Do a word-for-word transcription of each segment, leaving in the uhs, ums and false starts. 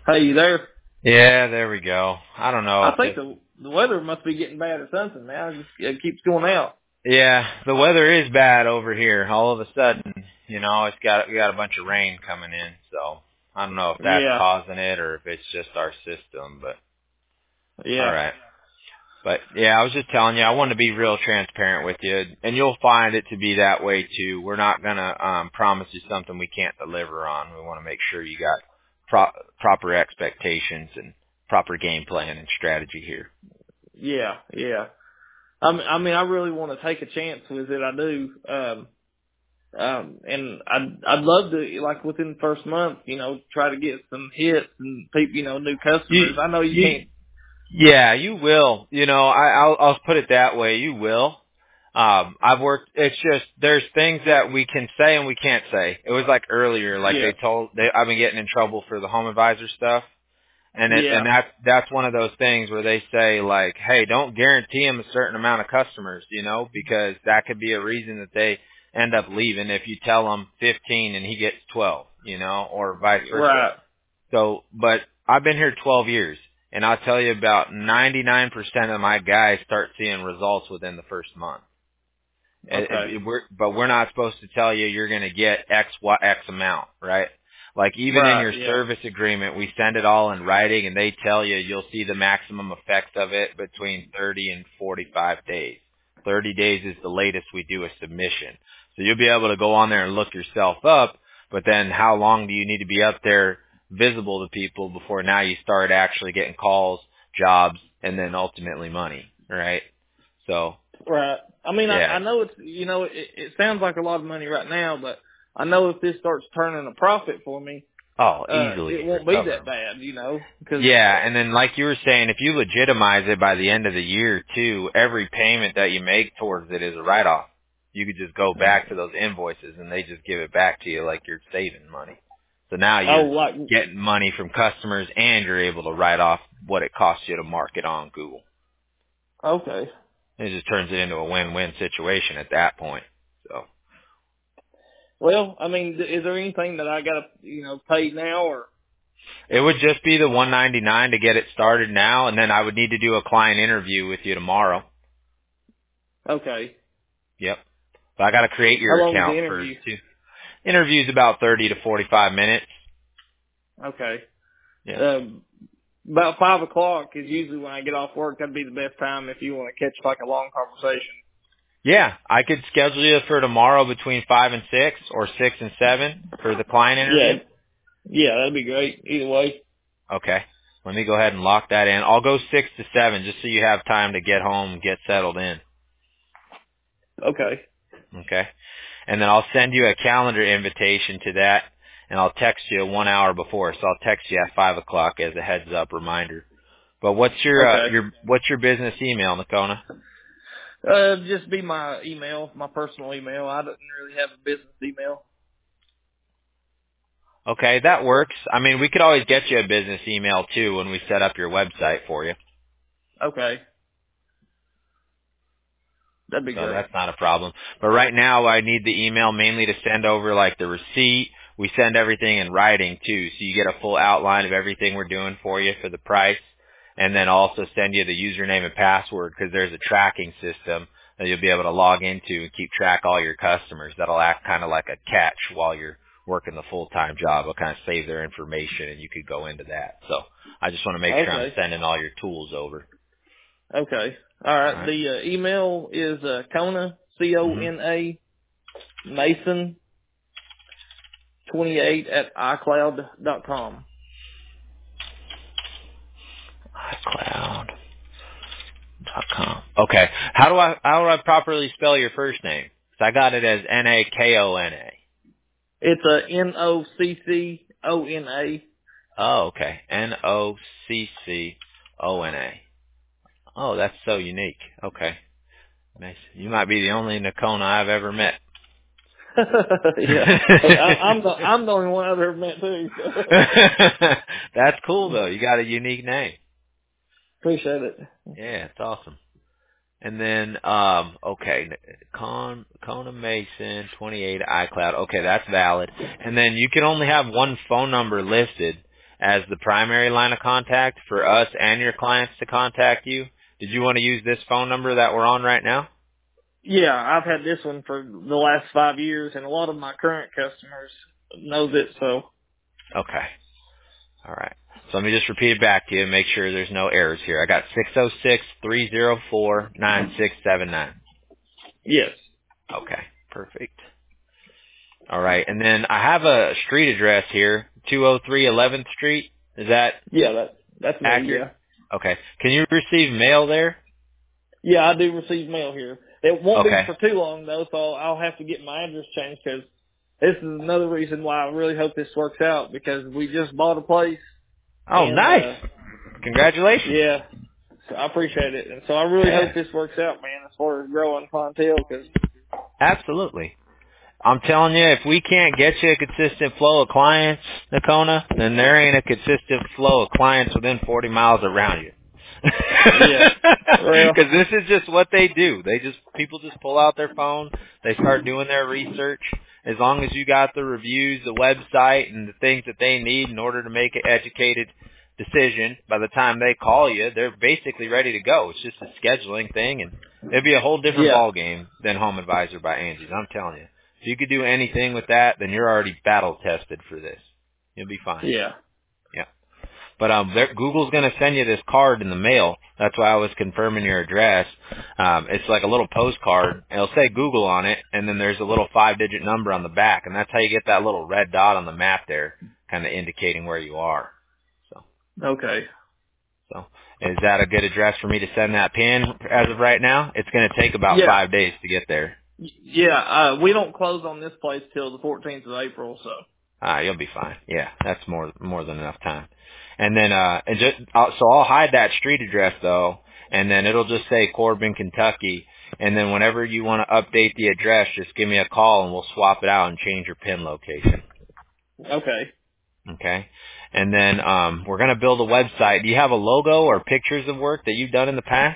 Hey, you there? Yeah, there we go. I don't know. I If think this, the the weather must be getting bad or something now. It just it keeps going out. yeah, the weather is bad over here. All of a sudden, you know, it's got we got a bunch of rain coming in. So I don't know if that's Yeah, causing it or if it's just our system. But all yeah, right. But yeah, I was just telling you, I want to be real transparent with you, and you'll find it to be that way too. We're not gonna um, promise you something we can't deliver on. We want to make sure you got pro- proper expectations and proper game plan and strategy here. yeah, yeah. I mean, I mean, I really want to take a chance with it. I do. Um, um, and I'd I'd love to, like within the first month, you know, try to get some hits and people, you know, new You, customers. I know you you, can't. yeah, you will. You know, I, I'll, I'll put it that way. You will. Um, I've worked. It's just there's things that we can say and we can't say. It was like earlier, like Yeah, they told. They, I've been getting in trouble for the home advisor stuff, and it, yeah, and that's that's one of those things where they say like, hey, don't guarantee them a certain amount of customers, you know, because that could be a reason that they end up leaving if you tell them fifteen and he gets twelve, you know, or vice versa. right. So, but I've been here twelve years, and I'll tell you about ninety-nine percent of my guys start seeing results within the first month. It, Okay, it, we're, but we're not supposed to tell you you're going to get X, Y, X amount, right? Like even in right. your Yeah, service agreement, we send it all in writing, and they tell you you'll see the maximum effects of it between thirty and forty-five days. thirty days is the latest we do a submission. So you'll be able to go on there and look yourself up, but then how long do you need to be up there visible to people before now you start actually getting calls, jobs, and then ultimately money, right? So, right. I mean, I, yeah. I know it's, you know, it, it sounds like a lot of money right now, but I know if this starts turning a profit for me, Oh, uh, easily it won't be recover that 'em. bad, you know, because Yeah, and then like you were saying, if you legitimize it by the end of the year too, every payment that you make towards it is a write-off. You could just go back to those invoices and they just give it back to you like you're saving money. So now oh, you're like getting money from customers and you're able to write off what it costs you to market on Google. okay. It just turns it into a win-win situation at that point. So Well, I mean, is there anything that I gotta, you know, pay now or? it would just be the one ninety-nine to get it started now, and then I would need to do a client interview with you tomorrow. Okay. Yep. But I got to create How your long is the account first interview? too. Interview's about thirty to forty-five minutes. Okay. Yeah. Um, about five o'clock is usually when I get off work. That'd be the best time if you want to catch like a long conversation. Yeah, I could schedule you for tomorrow between five and six, or six and seven for the client Yeah. interview. Yeah, that'd be great. Either way. Okay. Let me go ahead and lock that in. I'll go six to seven just so you have time to get home and get settled in. Okay. Okay. And then I'll send you a calendar invitation to that, and I'll text you one hour before. So I'll text you at five o'clock as a heads up reminder. But what's your uh, Okay. your what's your business email, Nakona? Uh, just be my email, my personal email. I don't really have a business email. Okay, that works. I mean, we could always get you a business email too when we set up your website for you. Okay. That'd be So great. that's not a problem. But right now I need the email mainly to send over like the receipt. We send everything in writing too, so you get a full outline of everything we're doing for you for the price. And then also send you the username and password because there's a tracking system that you'll be able to log into and keep track of all your customers. That'll act kind of like a catch while you're working the full-time job. It'll kind of save their information and you could go into that. So I just want to make sure I'm Okay. sending all your tools over. Okay. All All right. right. The uh, email is uh, Kona C O Mm-hmm. N A Mason twenty eight at iCloud dot com. iCloud dot com. Okay. How do I how do I properly spell your first name? 'Cause I got it as N A K O N A. It's a N O C C O N A. Oh, okay. N O C C O N A. Oh, that's so unique. Okay. Nice. You might be the only Nakona I've ever met. Yeah. Hey, I, I'm the I'm the only one I've ever met too. That's cool though. You got a unique name. Appreciate it. Yeah, it's awesome. And then, um, okay, Con, Kona Mason, twenty-eight iCloud. Okay, that's valid. And then you can only have one phone number listed, as the primary line of contact for us and your clients to contact you. Did you want to use this phone number that we're on right now? Yeah, I've had this one for the last five years, and a lot of my current customers knows it. So. Okay. All right. So let me just repeat it back to you and make sure there's no errors here. I got six oh six, three oh four, nine six seven nine. Yes. Okay. Perfect. All right. And then I have a street address here, two oh three eleventh Street. Is that Yeah, that that's me. accurate? Yeah. Okay. Can you receive mail there? Yeah, I do receive mail here. It won't be Okay. for too long though, so I'll have to get my address changed because this is another reason why I really hope this works out because we just bought a place. Oh, And, nice. uh, Congratulations. yeah, so I appreciate it. And so I really Yeah. hope this works out, man, as far as growing clientele because, Absolutely. I'm telling you, if we can't get you a consistent flow of clients, Nakona, then there ain't a consistent flow of clients within forty miles around you. yeah, well, Because this is just what they do. They just, people just pull out their phone, they start doing their research. As long as you got the reviews, the website, and the things that they need in order to make an educated decision, by the time they call you, they're basically ready to go. It's just a scheduling thing, and it'd be a whole different yeah, ball game than Home Advisor by Angie's. I'm telling you. If you could do anything with that, then you're already battle tested for this. You'll be fine. yeah. Yeah. But um, there- Google's going to send you this card in the mail. That's why I was confirming your address. Um, it's like a little postcard. It'll say Google on it, and then there's a little five-digit number on the back, and that's how you get that little red dot on the map there, kind of indicating where you are. So, Okay. so is that a good address for me to send that pin as of right now? It's going to take about Yeah, five days to get there. Y- yeah, uh, we don't close on this place till the fourteenth of April, so. Ah, you'll be fine. Yeah, that's more more than enough time. And then, uh, and just I'll, so I'll hide that street address though, and then it'll just say Corbin, Kentucky. And then whenever you want to update the address, just give me a call and we'll swap it out and change your pin location. Okay. Okay. And then um, we're gonna build a website. Do you have a logo or pictures of work that you've done in the past?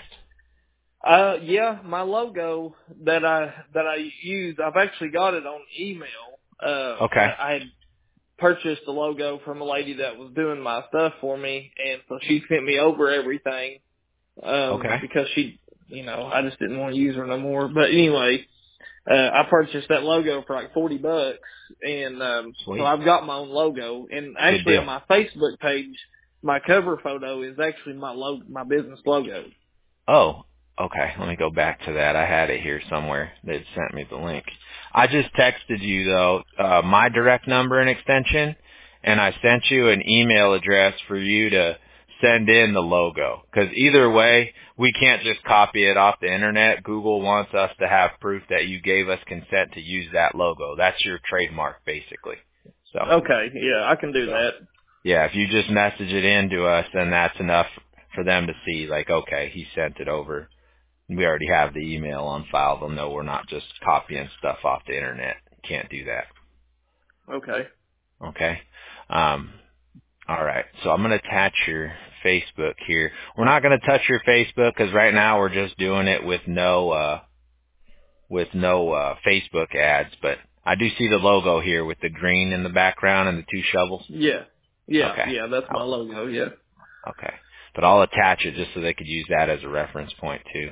Uh, yeah, my logo that I that I use, I've actually got it on email. Uh, Okay. I had purchased a logo from a lady that was doing my stuff for me, and so she sent me over everything. Um, Okay. because she, you know, I just didn't want to use her no more. But anyway, uh, I purchased that logo for like forty bucks, and um, so Sweet. I've got my own logo. And Good actually, deal. on my Facebook page, my cover photo is actually my logo, my business logo. Oh, okay. Let me go back to that. I had it here somewhere. They'd sent me the link. I just texted you though, uh, my direct number and extension, and I sent you an email address for you to send in the logo. Because either way, we can't just copy it off the internet. Google wants us to have proof that you gave us consent to use that logo. That's your trademark, basically. So, Okay, yeah, I can do so. that. Yeah, if you just message it in to us, then that's enough for them to see, like, okay, he sent it over. We already have the email on file. They'll know we're not just copying stuff off the internet. Can't do that. Okay. Okay? Um, all right. So I'm going to attach your Facebook here. We're not going to touch your Facebook because right now we're just doing it with no, uh, with no, uh, Facebook ads, but I do see the logo here with the green in the background and the two shovels. Yeah. Yeah, Okay. yeah, that's my I'll, logo, yeah. okay. But I'll attach it just so they could use that as a reference point too.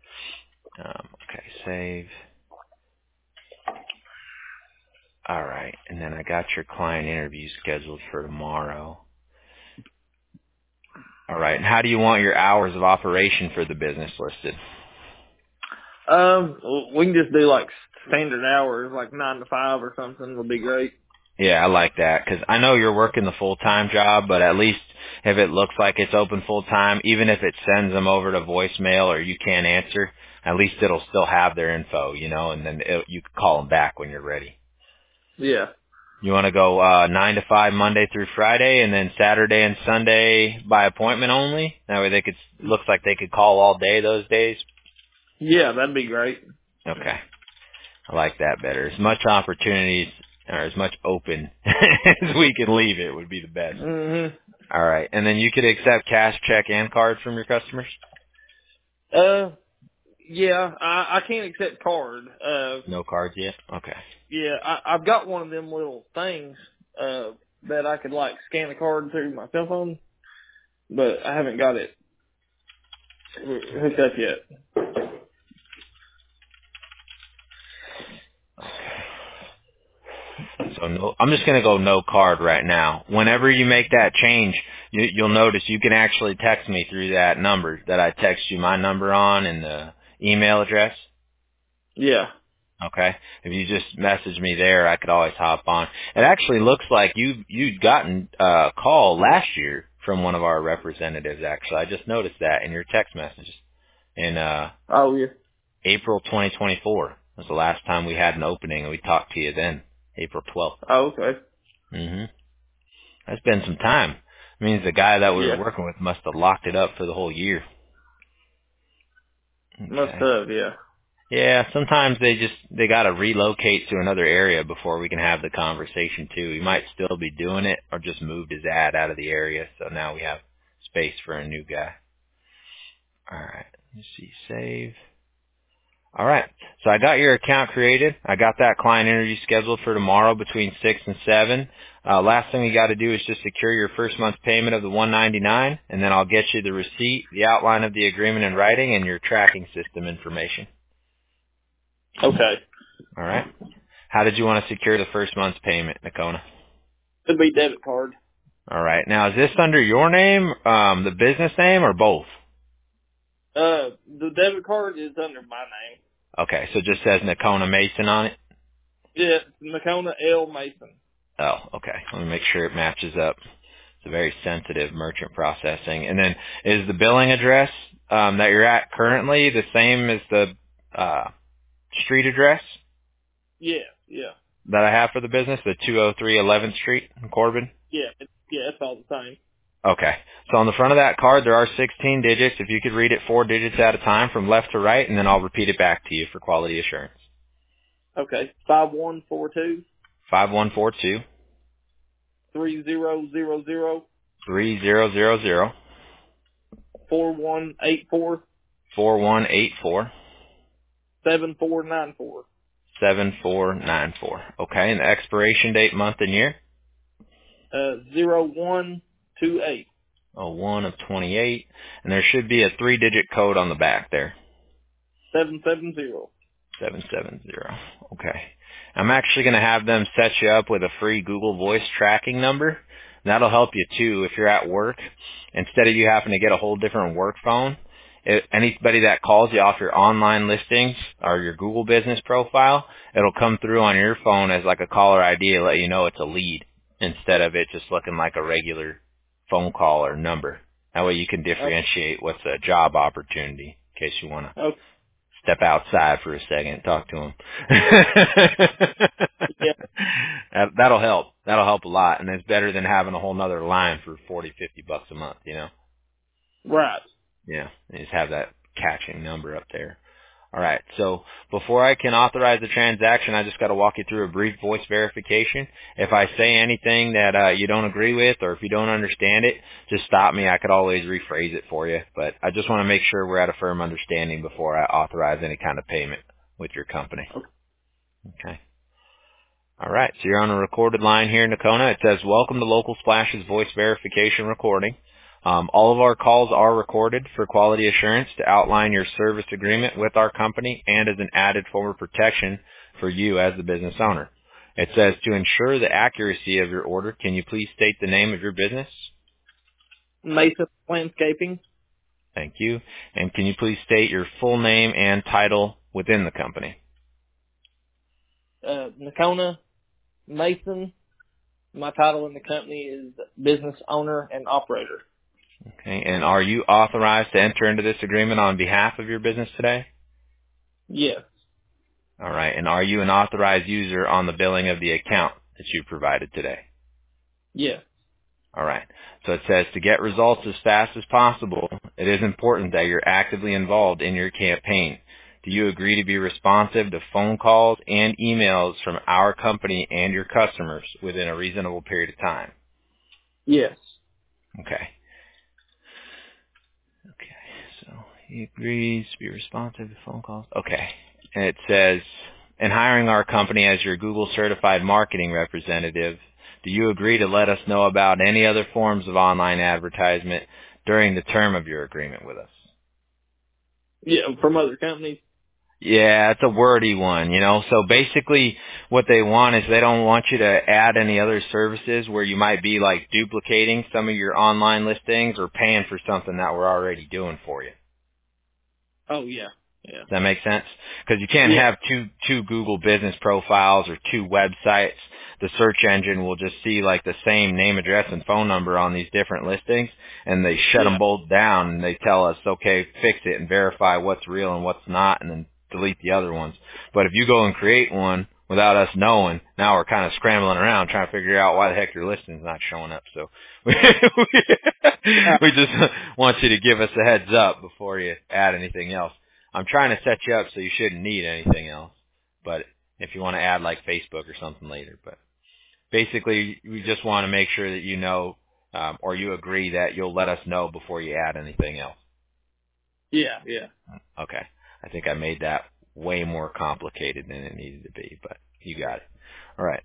Um, okay, save. All right, and then I got your client interview scheduled for tomorrow. All right, and how do you want your hours of operation for the business listed? Um, we can just do like standard hours, like nine to five or something would be great. Yeah, I like that because I know you're working the full-time job, but at least if it looks like it's open full-time, even if it sends them over to voicemail or you can't answer, at least it'll still have their info, you know, and then it, you can call them back when you're ready. Yeah. You want to go uh, nine to five Monday through Friday, and then Saturday and Sunday by appointment only? That way they could, looks like they could call all day those days. Yeah, that'd be great. Okay. I like that better. As much opportunities or as much open as we can leave it would be the best. Mhm. All right. And then you could accept cash, check, and card from your customers? Uh, yeah, I, I can't accept card. Uh, No cards yet? Okay. yeah, I, I've got one of them little things, uh, that I could like scan a card through my cell phone, but I haven't got it hooked up yet. So no, I'm just going to go no card right now. Whenever you make that change, you, you'll notice you can actually text me through that number that I text you my number on and the email address. Yeah. Okay. If you just message me there, I could always hop on. It actually looks like you you'd gotten a call last year from one of our representatives. Actually, I just noticed that in your text messages in uh, Oh yeah. April twenty twenty-four. Was the last time we had an opening, and we talked to you then, April twelfth. Oh okay. Mhm. That's been some time. It means the guy that we Yeah. were working with must have locked it up for the whole year. Must Okay. have. Yeah. Yeah, sometimes they just they got to relocate to another area before we can have the conversation too. He might still be doing it or just moved his ad out of the area, so now we have space for a new guy. All right. Let's see, save. All right. So I got your account created. I got that client interview scheduled for tomorrow between six and seven. Uh, last thing we got to do is just secure your first month's payment of the one ninety-nine, and then I'll get you the receipt, the outline of the agreement in writing, and your tracking system information. Okay. All right. How did you want to secure the first month's payment, Nakona? Could be debit card. All right. Now, is this under your name, um, the business name, or both? Uh, the debit card is under my name. Okay, so it just says Nakona Mason on it? Yeah, it's Nakona L. Mason. Oh, okay. Let me make sure it matches up. It's a very sensitive merchant processing. And then is the billing address um, that you're at currently the same as the uh, street address Yeah, yeah, that I have for the business, the two oh three eleventh Street in Corbin? yeah, it's, yeah. It's all the same. Okay. So on the front of that card, there are sixteen digits. If you could read it four digits at a time from left to right, and then I'll repeat it back to you for quality assurance. Okay. Five one four two five one four two, three zero zero zero three zero zero zero, four one eight four four one eight four, seven four nine four. seven four nine four. Okay, and the expiration date, month, and year? Uh, zero one two eight. Oh, one of twenty-eight. And there should be a three-digit code on the back there. Seven seven zero. seven seven zero. Okay. I'm actually going to have them set you up with a free Google Voice tracking number. That'll help you, too, if you're at work. Instead of you having to get a whole different work phone, it, anybody that calls you off your online listings or your Google business profile, it'll come through on your phone as like a caller I D to let you know it's a lead instead of it just looking like a regular phone call or number. That way you can differentiate what's a job opportunity in case you want to Okay. step outside for a second and talk to him. Yeah. that, that'll help. That'll help a lot, and it's better than having a whole nother line for forty, fifty bucks a month, you know? Right. Yeah, and just have that catching number up there. All right, so before I can authorize the transaction, I just got to walk you through a brief voice verification. If I say anything that uh, you don't agree with or if you don't understand it, just stop me. I could always rephrase it for you, but I just want to make sure we're at a firm understanding before I authorize any kind of payment with your company. Okay. Okay. All right, so you're on a recorded line here, Nakona. It says, welcome to Local Splash's voice verification recording. Um, all of our calls are recorded for quality assurance to outline your service agreement with our company and as an added form of protection for you as the business owner. It says, to ensure the accuracy of your order, can you please state the name of your business? Mason Landscaping. Thank you. And can you please state your full name and title within the company? Uh, Nakona Mason. My title in the company is business owner and operator. Okay. And are you authorized to enter into this agreement on behalf of your business today? Yes. All right. And are you an authorized user on the billing of the account that you provided today? Yes. All right. So it says to get results as fast as possible, it is important that you're actively involved in your campaign. Do you agree to be responsive to phone calls and emails from our company and your customers within a reasonable period of time? Yes. Okay. Okay. So he agrees to be responsive to phone calls. Okay. And it says, in hiring our company as your Google certified marketing representative, Do you agree to let us know about any other forms of online advertisement during the term of your agreement with us? Yeah, from other companies. Yeah, it's a wordy one, you know. So basically what they want is they don't want you to add any other services where you might be like duplicating some of your online listings or paying for something that we're already doing for you. Oh yeah, yeah, Does that make sense? Because you can't yeah, have two two Google business profiles or two websites. The search engine will just see like the same name, address, and phone number on these different listings, and they shut yeah, them both down, and they tell us, okay, fix it and verify what's real and what's not, and then delete the other ones. But if you go and create one without us knowing, now we're kind of scrambling around trying to figure out why the heck your listing's not showing up. So we, uh, we just want you to give us a heads up before you add anything else. I'm trying to set you up so you shouldn't need anything else. But if you want to add like Facebook or something later. But basically, we just want to make sure that you know um, or you agree that you'll let us know before you add anything else. yeah, yeah. Okay. I think I made that way more complicated than it needed to be, but you got it. All right.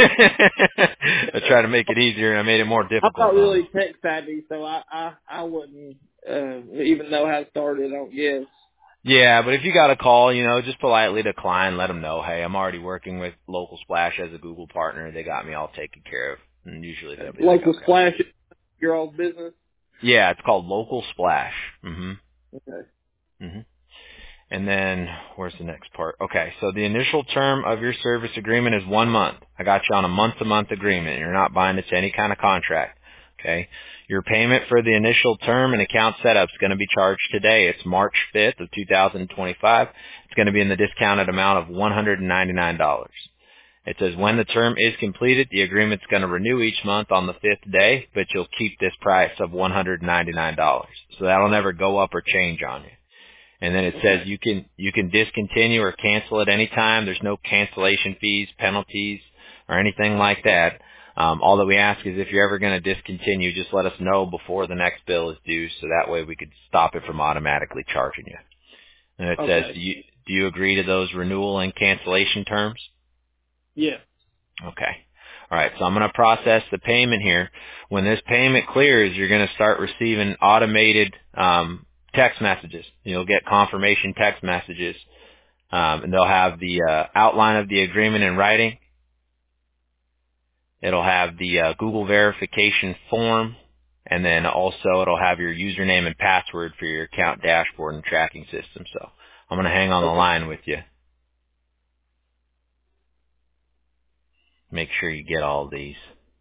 I tried to make it easier and I made it more I'm difficult not on really you. tech savvy, so I I I wouldn't uh, even know how to start it. I don't guess. Yeah, but if you got a call, you know, just politely decline, let them know, hey, I'm already working with Local Splash as a Google partner. They got me all taken care of. And usually they'll be like, Local okay. splash, your old business. Yeah, it's called Local Splash. hmm Okay. hmm And then, where's the next part? Okay, so the initial term of your service agreement is one month. I got you on a month-to-month agreement. You're not buying into any kind of contract. Okay? Your payment for the initial term and account setup is going to be charged today. It's March fifth of two thousand twenty-five. It's going to be in the discounted amount of one hundred ninety-nine dollars. It says when the term is completed, the agreement's going to renew each month on the fifth day, but you'll keep this price of one hundred ninety-nine dollars. So that'll never go up or change on you. And then it says Okay. you can you can discontinue or cancel at any time. There's no cancellation fees, penalties, or anything like that. Um, all that we ask is if you're ever going to discontinue, just let us know before the next bill is due, so that way we could stop it from automatically charging you. And it says, Okay. do you, do you agree to those renewal and cancellation terms? Yeah. Okay. All right, so I'm going to process the payment here. When this payment clears, you're going to start receiving automated um, text messages. You'll get confirmation text messages, um, and they'll have the uh, outline of the agreement in writing. It'll have the uh, Google verification form, and then also it'll have your username and password for your account dashboard and tracking system. So I'm going to hang on the Okay. line with you. Make sure you get all these.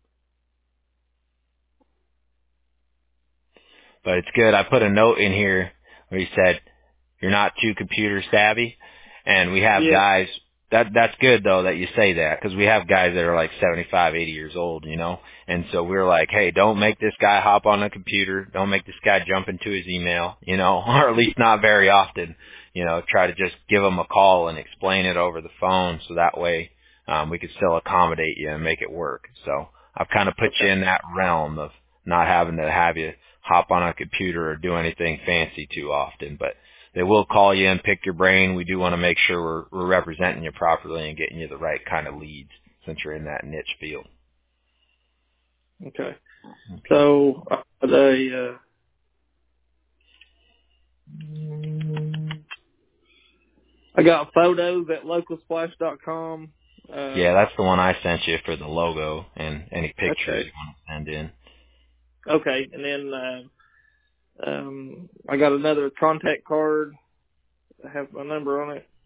But it's good. I put a note in here where he said, you're not too computer savvy. And we have Yeah. guys, that that's good though that you say that, because we have guys that are like seventy-five, eighty years old, you know. And so we're like, hey, don't make this guy hop on a computer. Don't make this guy jump into his email, you know, or at least not very often. You know, try to just give him a call and explain it over the phone, so that way um, we could still accommodate you and make it work. So I've kind of put you Okay. in that realm of not having to have you hop on a computer or do anything fancy too often, but they will call you and pick your brain. We do want to make sure we're, we're representing you properly and getting you the right kind of leads since you're in that niche field. Okay. Okay. So uh, the uh, I got photos at local splash dot com. Yeah, Um, that's the one I sent you for the logo and any pictures okay. you want to send in. Okay. And then uh, um, I got another contact card. I have my number on it.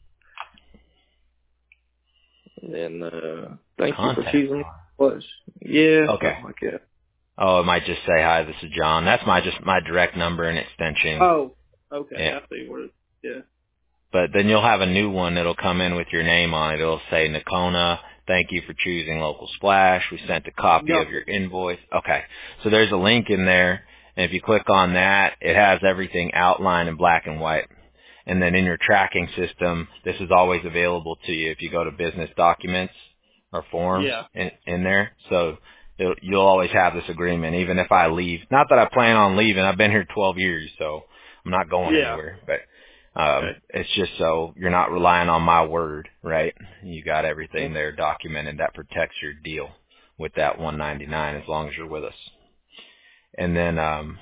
And then uh, thank you for Contact choosing card. Splash. Yeah, Okay. something like that. Oh, it might just say, hi, this is John. That's my just my direct number and extension. Oh, okay. Yeah. I see what it. Yeah. But then you'll have a new one that'll come in with your name on it. It'll say, Nakona, thank you for choosing Local Splash. We sent a copy of Gotcha. your invoice. Okay. So there's a link in there. And if you click on that, it has everything outlined in black and white. And then in your tracking system, this is always available to you if you go to business documents or forms Yeah. in, in there. So it'll, you'll always have this agreement, even if I leave. Not that I plan on leaving. I've been here twelve years, so I'm not going Yeah. anywhere. But um, Okay. it's just so you're not relying on my word, right? You got everything Okay. there documented that protects your deal with that one ninety-nine as long as you're with us. And then um,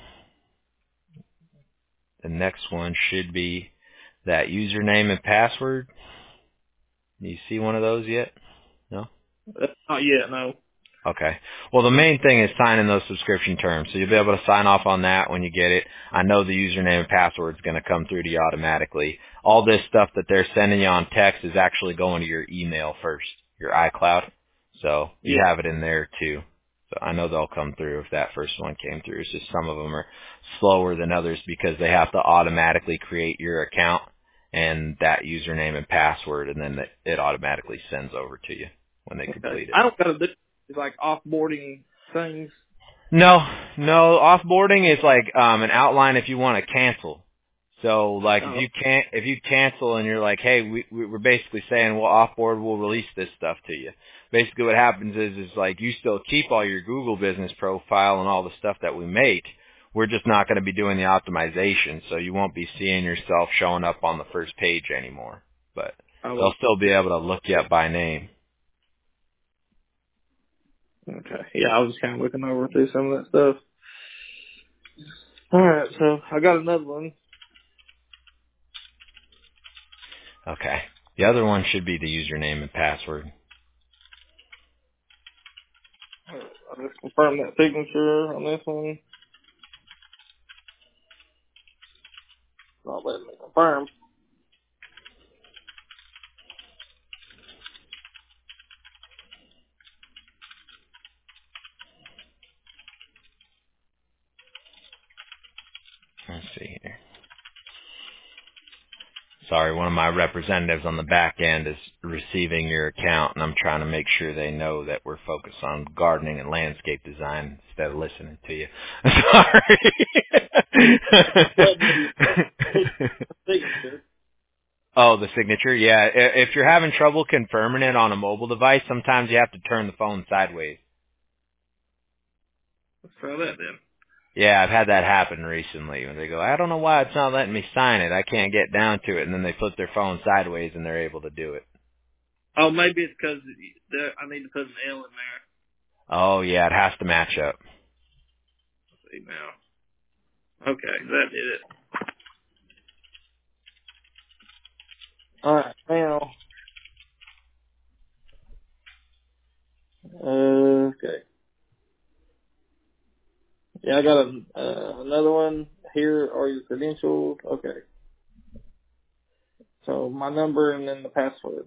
the next one should be that username and password. Do you see one of those yet? No? Not yet, no. Okay. Well, the main thing is signing those subscription terms. So you'll be able to sign off on that when you get it. I know the username and password is going to come through to you automatically. All this stuff that they're sending you on text is actually going to your email first, your iCloud. So you Yeah. have it in there too. So I know they'll come through if that first one came through. It's just some of them are slower than others because they have to automatically create your account and that username and password, and then it automatically sends over to you when they Okay. complete it. I don't got to do like offboarding things. No, no. Offboarding is like um, an outline if you want to cancel. So, like, Oh. if you can't, if you cancel and you're like, hey, we we're basically saying, well, offboard, we'll release this stuff to you. Basically, what happens is, is like you still keep all your Google business profile and all the stuff that we make. We're just not going to be doing the optimization, so you won't be seeing yourself showing up on the first page anymore. But Oh. they'll still be able to look you up by name. Okay. Yeah, I was just kind of looking over through some of that stuff. All right, so I got another one. Okay. The other one should be the username and password. I'll just confirm that signature on this one. Not letting me confirm. Let's see here. Sorry, one of my representatives on the back end is receiving your account, and I'm trying to make sure they know that we're focused on gardening and landscape design instead of listening to you. Sorry. Signature. Oh, the signature? Yeah. I- If you're having trouble confirming it on a mobile device, sometimes you have to turn the phone sideways. Let's try that then. Yeah, I've had that happen recently when they go, I don't know why it's not letting me sign it. I can't get down to it. And then they flip their phone sideways and they're able to do it. Oh, maybe it's because I need to put an L in there. Oh, yeah, it has to match up. Let's see now. Okay, that did it. All right, now. Uh, okay. Yeah, I got a, uh, another one. Here are your credentials. Okay. So my number and then the password.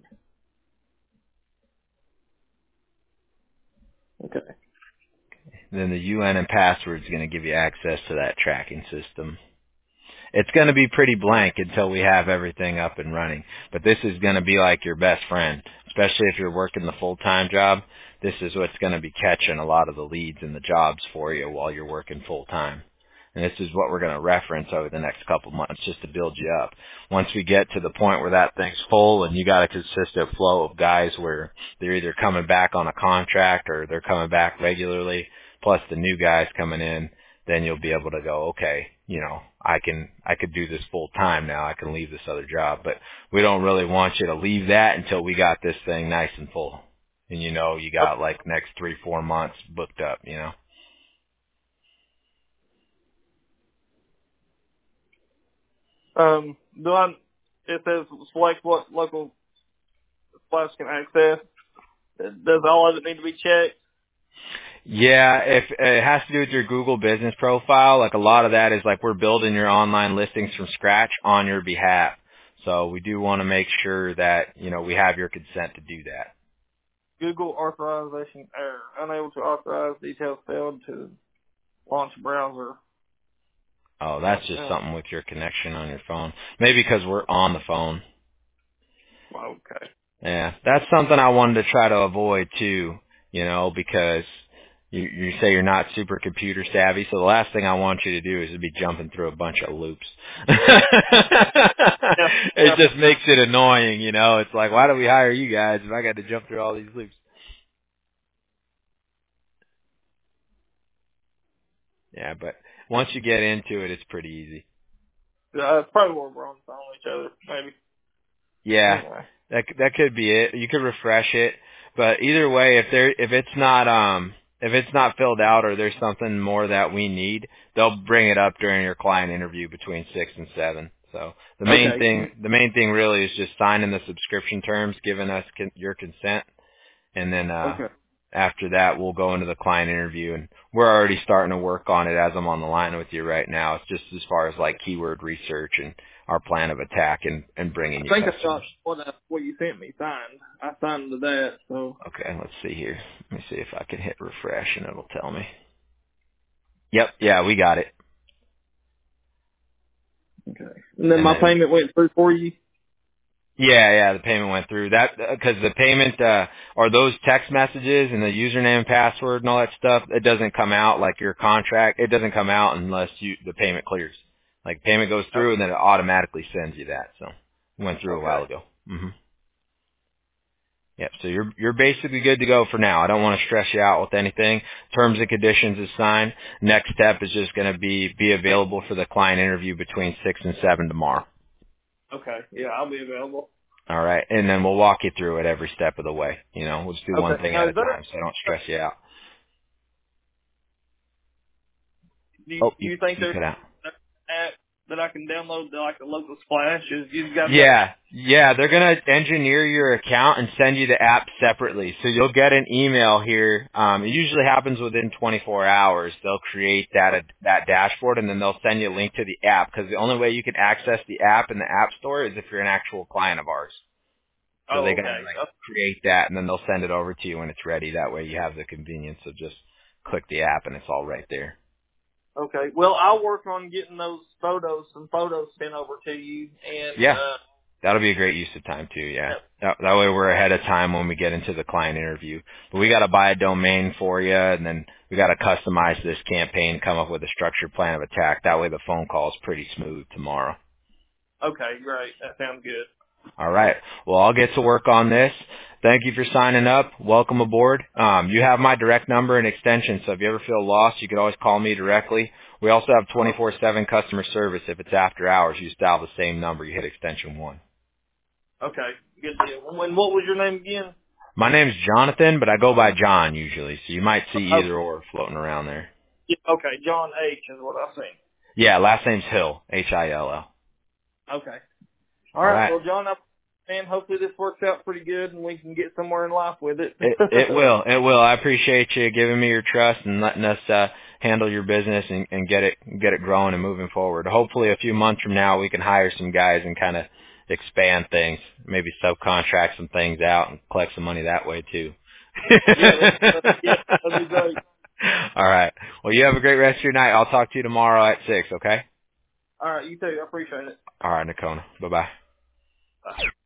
Okay. Then the U N and password is going to give you access to that tracking system. It's going to be pretty blank until we have everything up and running. But this is going to be like your best friend, especially if you're working the full-time job. This is what's going to be catching a lot of the leads and the jobs for you while you're working full-time. And this is what we're going to reference over the next couple months just to build you up. Once we get to the point where that thing's full and you got a consistent flow of guys where they're either coming back on a contract or they're coming back regularly, plus the new guys coming in, then you'll be able to go, okay, you know, I can, I could do this full time now. I can leave this other job, but we don't really want you to leave that until we got this thing nice and full. And you know, you got like next three, four months booked up, you know. Um, do I, it says select what local splash can access. Does all of it need to be checked? Yeah, if it has to do with your Google business profile, like a lot of that is like we're building your online listings from scratch on your behalf. So we do want to make sure that, you know, we have your consent to do that. Google authorization error. Unable to authorize details failed to launch browser. Oh, that's just Uh, something with your connection on your phone. Maybe because we're on the phone. okay. Yeah, that's something I wanted to try to avoid too, you know, because you, you say you're not super computer savvy, so the last thing I want you to do is to be jumping through a bunch of loops. Yeah, It yeah. just makes it annoying, you know. It's like, why do we hire you guys if I got to jump through all these loops? Yeah, but once you get into it, it's pretty easy. Yeah, it's probably what we're on the phone with each other, maybe. Yeah, Anyway. that that could be it. You could refresh it. But either way, if there if it's not um if it's not filled out or there's something more that we need, they'll bring it up during your client interview between six and seven. So the main Okay. thing the main thing really is just signing the subscription terms, giving us con- your consent, and then uh Okay. after that we'll go into the client interview, and we're already starting to work on it as I'm on the line with you right now. It's just as far as like keyword research and our plan of attack and, and bringing I you think I saw customers. what uh, what you sent me signed. I signed to that. So Okay, let's see here. Let me see if I can hit refresh and it'll tell me. Yep, yeah, we got it. okay. And then And my then payment went through for you. yeah, yeah, the payment went through. That because the payment uh or those text messages and the username and password and all that stuff, it doesn't come out like your contract. It doesn't come out unless you the payment clears. Like payment goes Oh, through and then it automatically sends you that. So it went through a okay. while ago. Mhm. Yep. So you're you're basically good to go for now. I don't want to stress you out with anything. Terms and conditions is signed. Next step is just going to be be available for the client interview between six and seven tomorrow. Okay. Yeah, I'll be available. All right, and then we'll walk you through it every step of the way. You know, we'll just do one Okay. thing Now at is a there? time, so I don't stress you out. Do you, Oh, do you you think you there's cut out. an app that I can download to like a local splash? Is you guys got? Yeah, yeah, they're gonna engineer your account and send you the app separately. So you'll get an email here. Um, it usually happens within twenty-four hours. They'll create that that dashboard and then they'll send you a link to the app because the only way you can access the app in the App Store is if you're an actual client of ours. So Oh, they're gonna okay. like create that and then they'll send it over to you when it's ready. That way you have the convenience of just click the app and it's all right there. Okay. Well, I'll work on getting those photos, some photos sent over to you, and Yeah. uh, That'll be a great use of time too, yeah. yep. That, that way we're ahead of time when we get into the client interview. But we gotta buy a domain for you and then we gotta customize this campaign, come up with a structured plan of attack. That way the phone call is pretty smooth tomorrow. Okay, great. That sounds good. Alright. Well, I'll get to work on this. Thank you for signing up. Welcome aboard. Um, you have my direct number and extension, so if you ever feel lost, you can always call me directly. We also have twenty-four seven customer service. If it's after hours, you still have the same number. You hit extension one. Okay, good deal. And what was your name again? My name's Jonathan, but I go by John usually, so you might see Oh, either or floating around there. yeah, okay, John H is what I seen. Yeah, last name's Hill, H I L L. Okay. All All right. right. Well, John, I, man, hopefully this works out pretty good and we can get somewhere in life with it. It it will, it will. I appreciate you giving me your trust and letting us uh, handle your business and, and get it get it growing and moving forward. Hopefully, a few months from now, we can hire some guys and kind of expand things, maybe subcontract some things out and collect some money that way too. yeah, that, that, yeah, that'd be great. All right. Well, you have a great rest of your night. I'll talk to you tomorrow at six. Okay. All right, you too. I appreciate it. All right, Nakona. Bye bye. Bye.